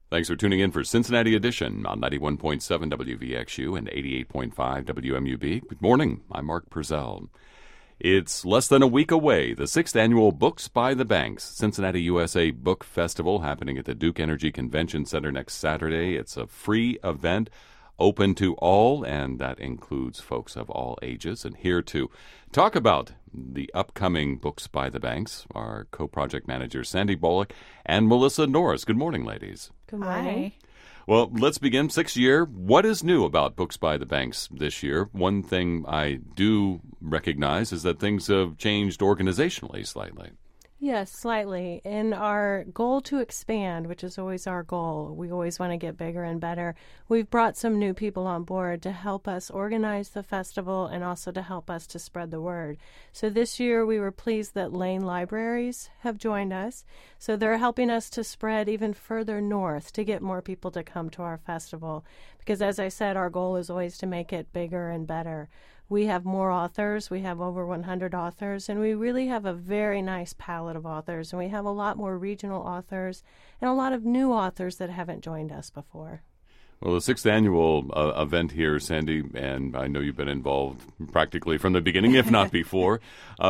Thanks for tuning in for Cincinnati Edition on 91.7 WVXU and 88.5 WMUB. Good morning. I'm Mark Purcell. It's less than a week away, the 6th annual Books by the Banks Cincinnati USA Book Festival happening at the Duke Energy Convention Center next Saturday. It's a free event open to all, and that includes folks of all ages. And here to talk about the upcoming Books by the Banks are co-project managers Sandy Bullock and Melissa Norris. Good morning, ladies. Good morning. Hi. Well, let's begin. 6th year. What is new about Books by the Banks this year? One thing I do recognize is that things have changed organizationally slightly. Yes, slightly. In our goal to expand, which is always our goal, we always want to get bigger and better. We've brought some new people on board to help us organize the festival and also to help us to spread the word. So this year we were pleased that Lane Libraries have joined us. So they're helping us to spread even further north to get more people to come to our festival. Because as I said, our goal is always to make it bigger and better. We have more authors. We have over 100 authors, and we really have a very nice palette of authors. And we have a lot more regional authors and a lot of new authors that haven't joined us before. Well, the 6th annual event here, Sandy, and I know you've been involved practically from the beginning, if not before.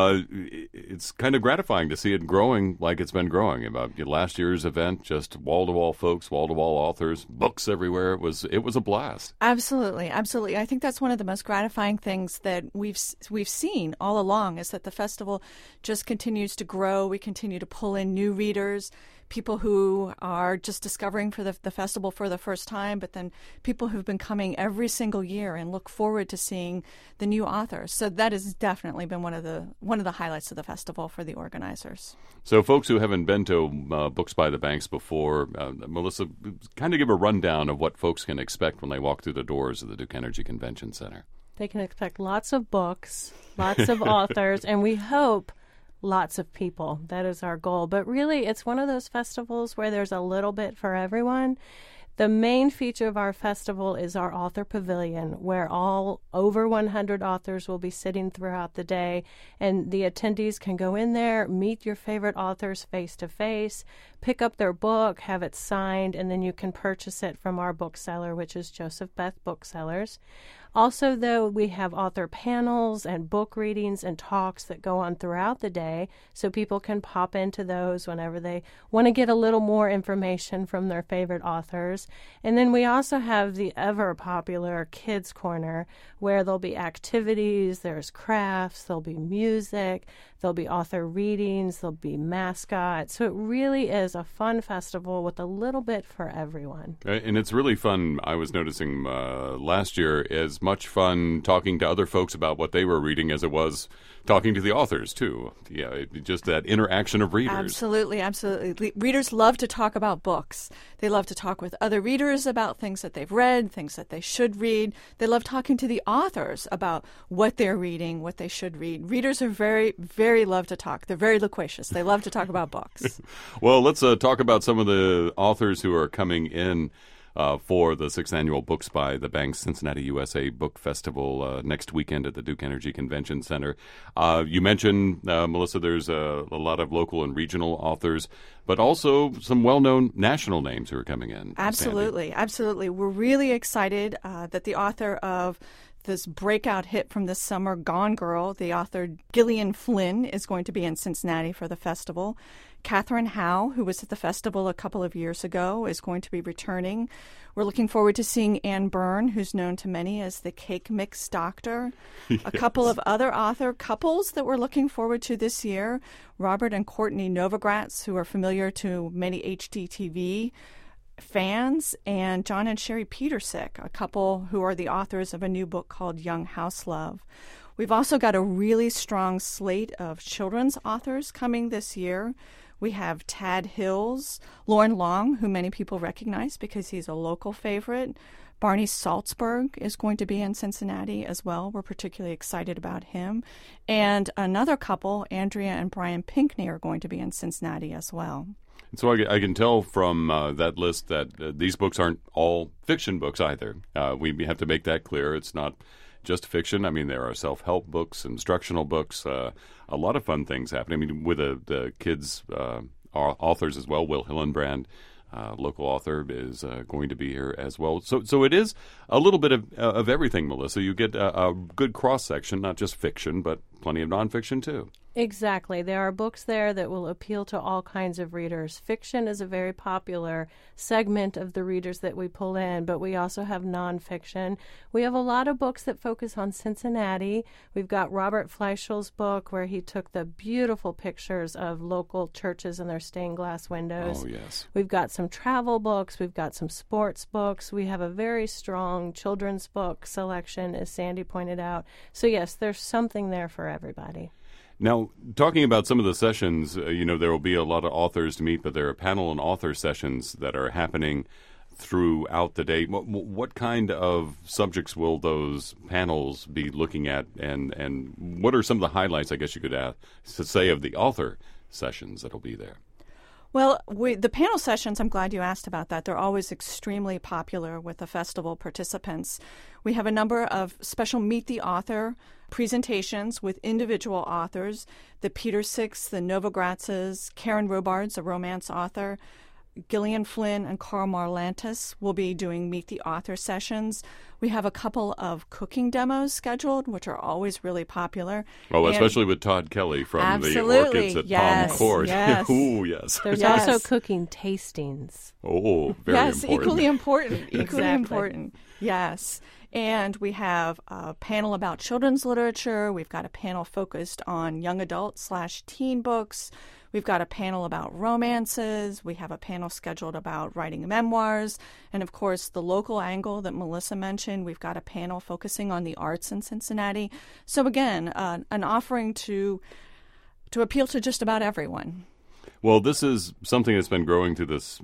It's kind of gratifying to see it growing like it's been growing. About last year's event, just wall-to-wall folks, wall-to-wall authors, books everywhere. It was a blast. Absolutely, absolutely. I think that's one of the most gratifying things that we've seen all along is that the festival just continues to grow. We continue to pull in new readers, people who are just discovering for the festival for the first time, but then people who've been coming every single year and look forward to seeing the new authors. So that has definitely been one of the highlights of the festival for the organizers. So folks who haven't been to Books by the Banks before, Melissa, kind of give a rundown of what folks can expect when they walk through the doors of the Duke Energy Convention Center. They can expect lots of books, lots of authors, and we hope lots of people. That is our goal. But really, it's one of those festivals where there's a little bit for everyone. The main feature of our festival is our author pavilion, where all over 100 authors will be sitting throughout the day, and the attendees can go in there, meet your favorite authors face to face, pick up their book, have it signed, and then you can purchase it from our bookseller, which is Joseph Beth Booksellers. Also, though, we have author panels and book readings and talks that go on throughout the day, so people can pop into those whenever they want to get a little more information from their favorite authors. And then we also have the ever-popular Kids Corner, where there'll be activities, there's crafts, there'll be music, there'll be author readings, there'll be mascots. So it really is a fun festival with a little bit for everyone. And it's really fun. I was noticing last year as much fun talking to other folks about what they were reading as it was talking to the authors, too. Yeah, just that interaction of readers. Absolutely, absolutely. Readers love to talk about books. They love to talk with other readers about things that they've read, things that they should read. They love talking to the authors about what they're reading, what they should read. Readers are very, very love to talk. They're very loquacious. They love to talk about books. Well, let's talk about some of the authors who are coming in for the 6th annual Books by the Banks Cincinnati USA Book Festival next weekend at the Duke Energy Convention Center. You mentioned, Melissa, there's a lot of local and regional authors, but also some well-known national names who are coming in. Absolutely, absolutely. We're really excited that the author of this breakout hit from this summer, Gone Girl, the author Gillian Flynn, is going to be in Cincinnati for the festival. Catherine Howe, who was at the festival a couple of years ago, is going to be returning. We're looking forward to seeing Anne Byrne, who's known to many as the Cake Mix Doctor. Yes. A couple of other author couples that we're looking forward to this year, Robert and Courtney Novogratz, who are familiar to many HGTV fans, and John and Sherry Petersick, a couple who are the authors of a new book called Young House Love. We've also got a really strong slate of children's authors coming this year. We have Tad Hills, Lauren Long, who many people recognize because he's a local favorite. Barney Salzberg is going to be in Cincinnati as well. We're particularly excited about him. And another couple, Andrea and Brian Pinkney, are going to be in Cincinnati as well. So I can tell from that list that these books aren't all fiction books either. We have to make that clear. It's not just fiction. I mean, there are self-help books, instructional books, a lot of fun things happening. I mean, with the kids' authors as well, Will Hillenbrand, local author, is going to be here as well. So it is a little bit of everything, Melissa. You get a good cross-section, not just fiction, but plenty of nonfiction, too. Exactly. There are books there that will appeal to all kinds of readers. Fiction is a very popular segment of the readers that we pull in, but we also have nonfiction. We have a lot of books that focus on Cincinnati. We've got Robert Fleischl's book where he took the beautiful pictures of local churches and their stained glass windows. Oh, yes. We've got some travel books. We've got some sports books. We have a very strong children's book selection, as Sandy pointed out. So, yes, there's something there for everybody. Now, talking about some of the sessions, there will be a lot of authors to meet, but there are panel and author sessions that are happening throughout the day. What kind of subjects will those panels be looking at, and what are some of the highlights, I guess you could say, of the author sessions that will be there? Well, the panel sessions, I'm glad you asked about that. They're always extremely popular with the festival participants. We have a number of special Meet the Author presentations with individual authors. The Peter Six, the Novogratzes, Karen Robards, a romance author, Gillian Flynn and Carl Marlantis will be doing Meet the Author sessions. We have a couple of cooking demos scheduled, which are always really popular. Oh, especially with Todd Kelly from Absolutely. the Orchids at Yes. Palm Court. Yes. Ooh, yes. There's Yes. also cooking tastings. Oh, very yes, important. equally important. Equally Exactly. important. Yes. And we have a panel about children's literature. We've got a panel focused on young adult / teen books. We've got a panel about romances. We have a panel scheduled about writing memoirs. And, of course, the local angle that Melissa mentioned, we've got a panel focusing on the arts in Cincinnati. So, again, an offering to appeal to just about everyone. Well, this is something that's been growing through this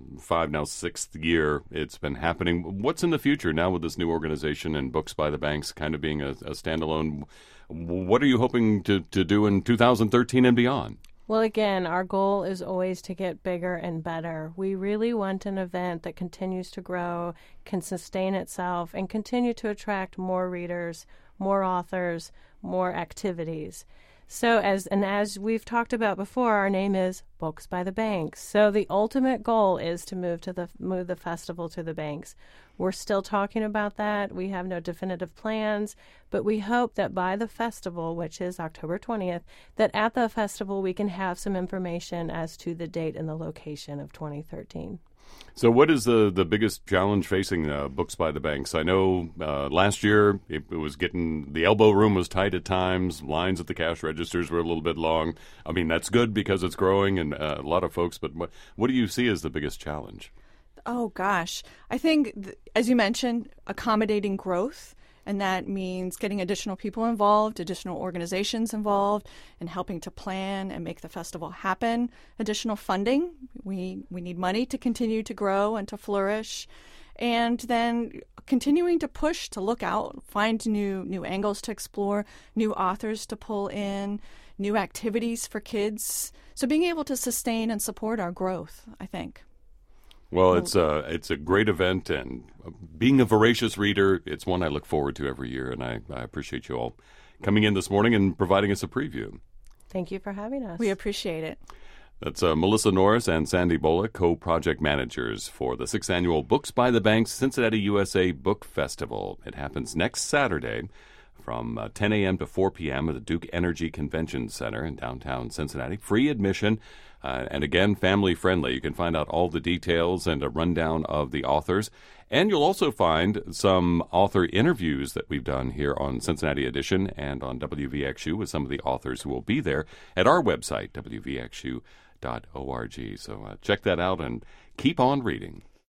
6th year. It's been happening. What's in the future now with this new organization and Books by the Banks kind of being a standalone? What are you hoping to do in 2013 and beyond? Well, again, our goal is always to get bigger and better. We really want an event that continues to grow, can sustain itself, and continue to attract more readers, more authors, more activities. So as we've talked about before, our name is Books by the Banks. So the ultimate goal is to move the festival to the banks. We're still talking about that. We have no definitive plans, but we hope that by the festival, which is October 20th, that at the festival we can have some information as to the date and the location of 2013. So what is the biggest challenge facing Books by the Banks? I know last year it was the elbow room was tight at times. Lines at the cash registers were a little bit long. I mean, that's good because it's growing and a lot of folks, but what do you see as the biggest challenge? Oh, gosh. I think, as you mentioned, accommodating growth. And that means getting additional people involved, additional organizations involved, and helping to plan and make the festival happen. Additional funding. We need money to continue to grow and to flourish. And then continuing to push to look out, find new angles to explore, new authors to pull in, new activities for kids. So being able to sustain and support our growth, I think. Well, it's a great event, and being a voracious reader, it's one I look forward to every year, and I appreciate you all coming in this morning and providing us a preview. Thank you for having us. We appreciate it. That's Melissa Norris and Sandy Bullock, co-project managers for the 6th Annual Books by the Banks Cincinnati, USA Book Festival. It happens next Saturday from 10 a.m. to 4 p.m. at the Duke Energy Convention Center in downtown Cincinnati. Free admission, and again, family-friendly. You can find out all the details and a rundown of the authors. And you'll also find some author interviews that we've done here on Cincinnati Edition and on WVXU with some of the authors who will be there at our website, wvxu.org. So check that out and keep on reading.